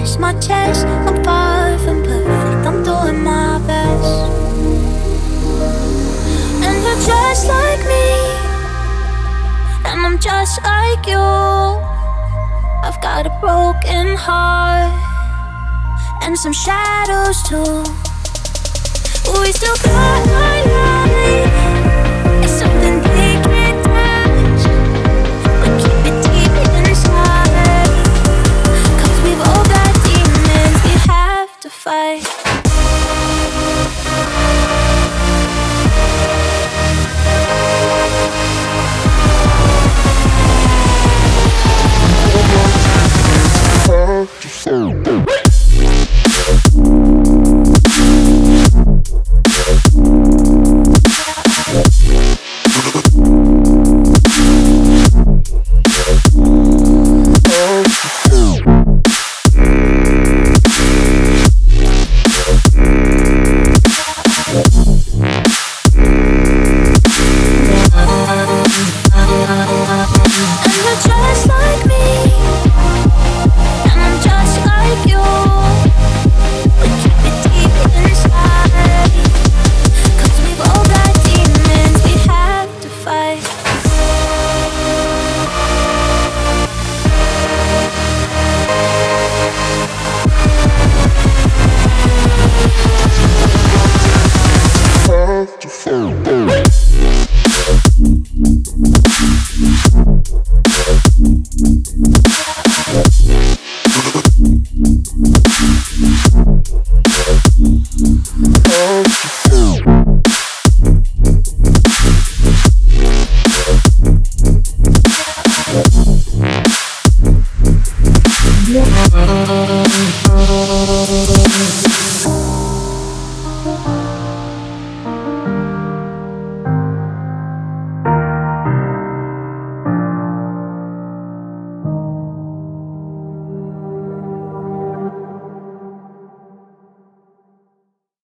chase my chest. I'm far from perfect, I'm doing my best. And you're just like me, and I'm just like you. I've got a broken heart and some shadows too. We still got our light. It's something we can't touch, but keep it deep inside. 'Cause we've all got demons we have to fight.